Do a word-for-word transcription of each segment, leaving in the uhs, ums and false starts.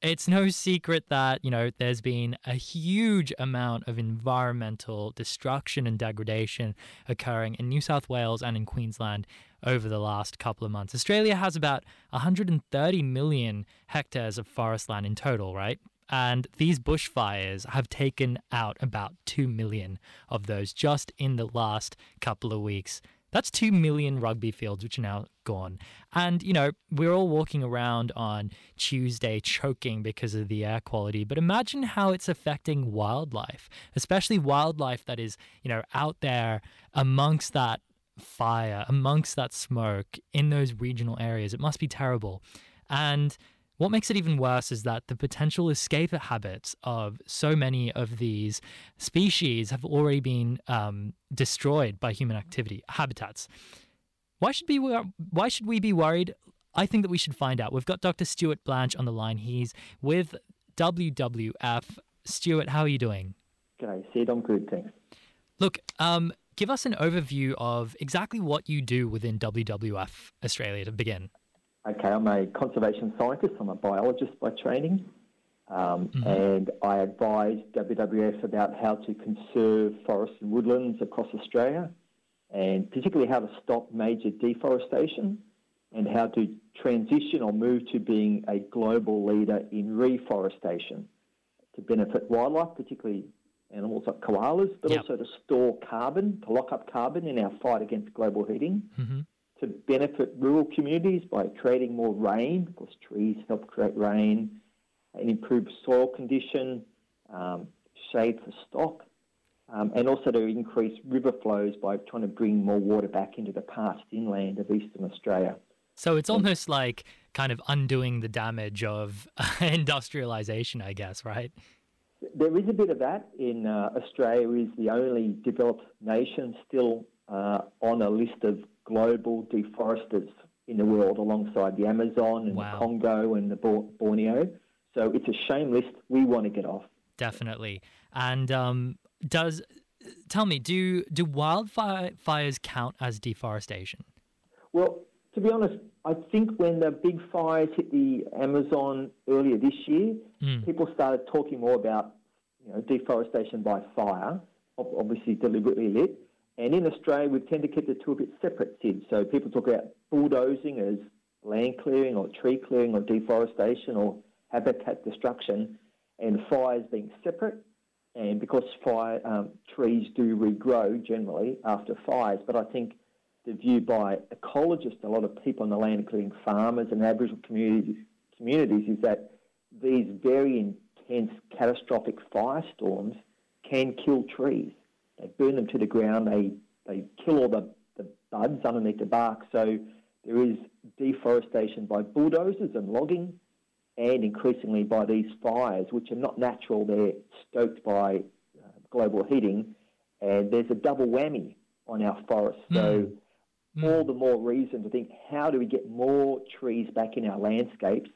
it's no secret that, you know, there's been a huge amount of environmental destruction and degradation occurring in New South Wales and in Queensland over the last couple of months. Australia has about one hundred thirty million hectares of forest land in total, right? And these bushfires have taken out about two million of those just in the last couple of weeks. That's two million rugby fields, which are now gone. And, you know, we're all walking around on Tuesday choking because of the air quality. But imagine how it's affecting wildlife, especially wildlife that is, you know, out there amongst that fire, amongst that smoke in those regional areas. It must be terrible. And what makes it even worse is that the potential escape habits of so many of these species have already been um, destroyed by human activity, habitats. Why should be why should we be worried? I think that we should find out. We've got Doctor Stuart Blanch on the line. He's with W W F. Stuart, how are you doing? G'day, Sid. I'm good, thanks. Look, um, give us an overview of exactly what you do within W W F Australia to begin. Okay, I'm a conservation scientist. I'm a biologist by training, um, mm-hmm. and I advise W W F about how to conserve forests and woodlands across Australia, and particularly how to stop major deforestation and how to transition or move to being a global leader in reforestation to benefit wildlife, particularly animals like koalas, but yep. also to store carbon, to lock up carbon in our fight against global heating. Mm-hmm. To benefit rural communities by creating more rain, because trees help create rain, and improve soil condition, um, shade for stock, um, and also to increase river flows by trying to bring more water back into the parched inland of eastern Australia. So it's almost like kind of undoing the damage of industrialization, I guess, right? There is a bit of that. In uh, Australia is the only developed nation still uh, on a list of global deforesters in the world, alongside the Amazon and wow. the Congo and the Borneo. So it's a shame list we want to get off. Definitely. And um, does tell me, do do wildfires count as deforestation? Well, to be honest, I think when the big fires hit the Amazon earlier this year, mm. people started talking more about, you know, deforestation by fire, obviously deliberately lit. And in Australia, we tend to keep the two a bit separate, Sid. So people talk about bulldozing as land clearing or tree clearing or deforestation or habitat destruction, and fires being separate. And because fire um, trees do regrow generally after fires, but I think the view by ecologists, a lot of people on the land, including farmers and Aboriginal communities, communities, is that these very intense catastrophic firestorms can kill trees. They burn them to the ground, they, they kill all the, the buds underneath the bark. So there is deforestation by bulldozers and logging, and increasingly by these fires, which are not natural. They're stoked by uh, global heating, and there's a double whammy on our forests. Mm. So mm. all the more reason to think, how do we get more trees back in our landscapes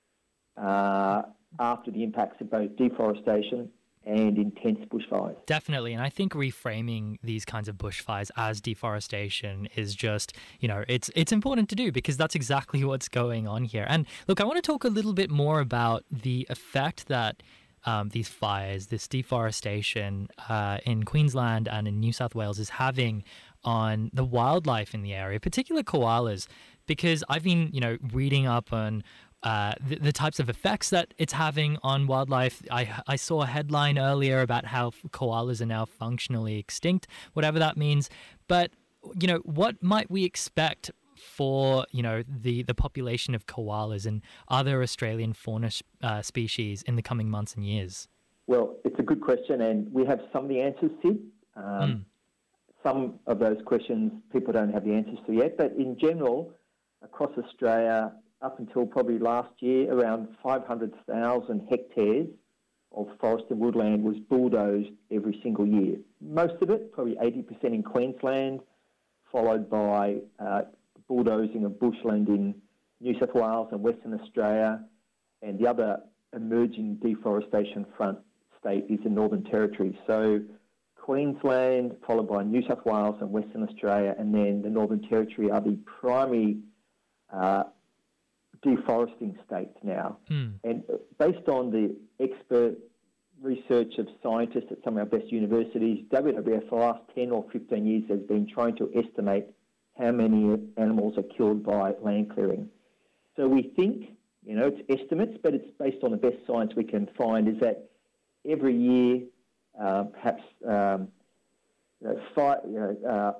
uh, after the impacts of both deforestation and intense bushfires. Definitely. And I think reframing these kinds of bushfires as deforestation is just, you know, it's it's important to do, because that's exactly what's going on here. And look, I want to talk a little bit more about the effect that um, these fires, this deforestation uh, in Queensland and in New South Wales is having on the wildlife in the area, particularly koalas, because I've been, you know, reading up on Uh, the, the types of effects that it's having on wildlife. I, I saw a headline earlier about how koalas are now functionally extinct, whatever that means. But, you know, what might we expect for, you know, the, the population of koalas and other Australian fauna uh, species in the coming months and years? Well, it's a good question, and we have some of the answers, Sid. Um, mm. Some of those questions people don't have the answers to yet, but in general, across Australia, up until probably last year, around five hundred thousand hectares of forest and woodland was bulldozed every single year. Most of it, probably eighty percent in Queensland, followed by uh, bulldozing of bushland in New South Wales and Western Australia, and the other emerging deforestation front state is the Northern Territory. So Queensland, followed by New South Wales and Western Australia, and then the Northern Territory are the primary uh, deforesting states now. Mm. And based on the expert research of scientists at some of our best universities, W W F for the last ten or fifteen years has been trying to estimate how many animals are killed by land clearing. So we think, you know, it's estimates, but it's based on the best science we can find, is that every year, uh, perhaps um, you know, five, you know, uh,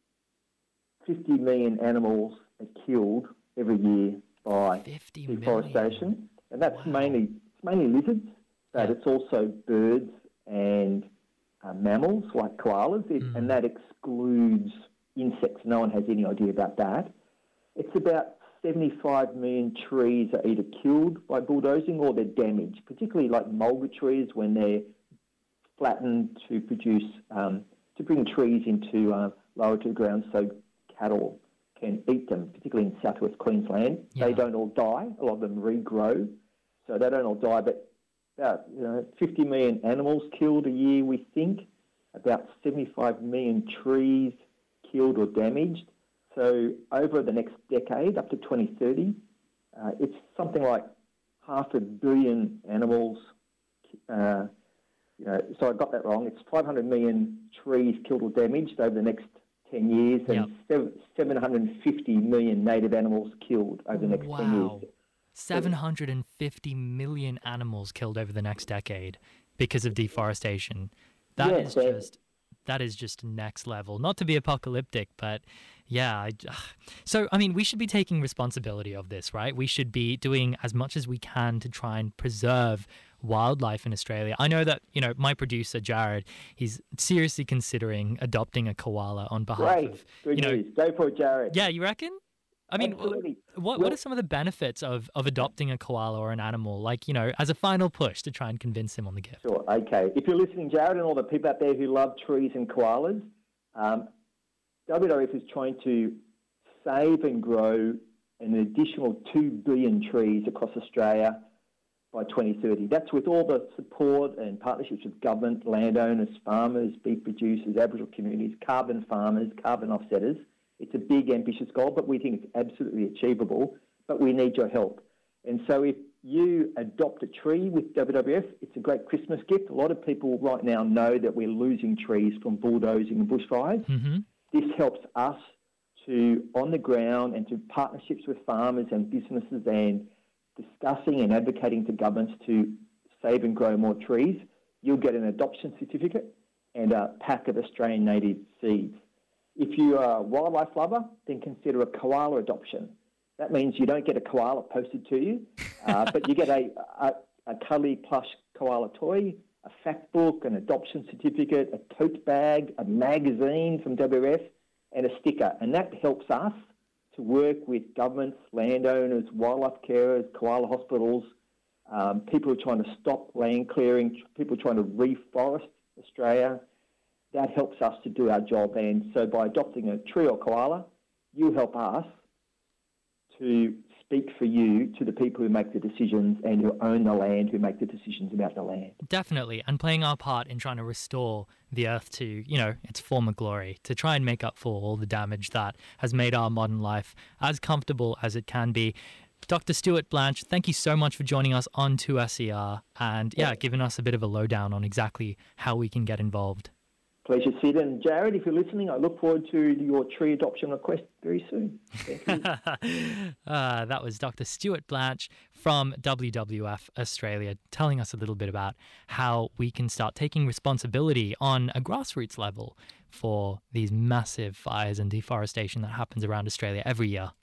fifty million animals are killed every year by deforestation. Million. And that's wow. mainly, it's mainly lizards, but yeah. it's also birds and uh, mammals like koalas, it, mm. and that excludes insects. No one has any idea about that. It's about seventy-five million trees are either killed by bulldozing or they're damaged, particularly like mulga trees when they're flattened to produce, um, to bring trees into uh, lower to the ground so cattle can eat them, particularly in southwest Queensland. Yeah. They don't all die. A lot of them regrow, so they don't all die, but about you know, fifty million animals killed a year, we think, about seventy-five million trees killed or damaged. So over the next decade, up to twenty thirty, uh, it's something like half a billion animals. Uh, you know, so I got that wrong. It's five hundred million trees killed or damaged over the next ten years, and yep. seven hundred fifty million native animals killed over the next wow. ten years. seven hundred fifty million animals killed over the next decade because of deforestation. That yeah, is just that is just next level. Not to be apocalyptic, but yeah. I, so, I mean, we should be taking responsibility of this, right? We should be doing as much as we can to try and preserve wildlife in Australia. I know that, you know, my producer, Jared, he's seriously considering adopting a koala on behalf Great. of, Good you know, news. Go for it, Jared. Yeah, you reckon? I mean, Absolutely. what what are some of the benefits of, of adopting a koala or an animal, like, you know, as a final push to try and convince him on the gift? Sure, okay. If you're listening, Jared, and all the people out there who love trees and koalas, um, W W F is trying to save and grow an additional two billion trees across Australia by twenty thirty. That's with all the support and partnerships with government, landowners, farmers, beef producers, Aboriginal communities, carbon farmers, carbon offsetters. It's a big, ambitious goal, but we think it's absolutely achievable, but we need your help. And so if you adopt a tree with W W F, it's a great Christmas gift. A lot of people right now know that we're losing trees from bulldozing and bushfires. Mm-hmm. This helps us to, on the ground and to partnerships with farmers and businesses and discussing and advocating to governments to save and grow more trees. You'll get an adoption certificate and a pack of Australian native seeds. If you are a wildlife lover, then consider a koala adoption. That means you don't get a koala posted to you, uh, but you get a, a, a cuddly plush koala toy, a fact book, an adoption certificate, a tote bag, a magazine from W W F, and a sticker. And that helps us to work with governments, landowners, wildlife carers, koala hospitals, um, people who are trying to stop land clearing, people trying to reforest Australia. That helps us to do our job. And so by adopting a tree or koala, you help us to speak for you to the people who make the decisions and who own the land, who make the decisions about the land. Definitely. And playing our part in trying to restore the earth to, you know, its former glory, to try and make up for all the damage that has made our modern life as comfortable as it can be. Doctor Stuart Blanch, thank you so much for joining us on two S E R and, yeah, giving us a bit of a lowdown on exactly how we can get involved. Pleasure, Sid. And Jared, if you're listening, I look forward to your tree adoption request very soon. Thank you. uh, that was Doctor Stuart Blanch from W W F Australia telling us a little bit about how we can start taking responsibility on a grassroots level for these massive fires and deforestation that happens around Australia every year.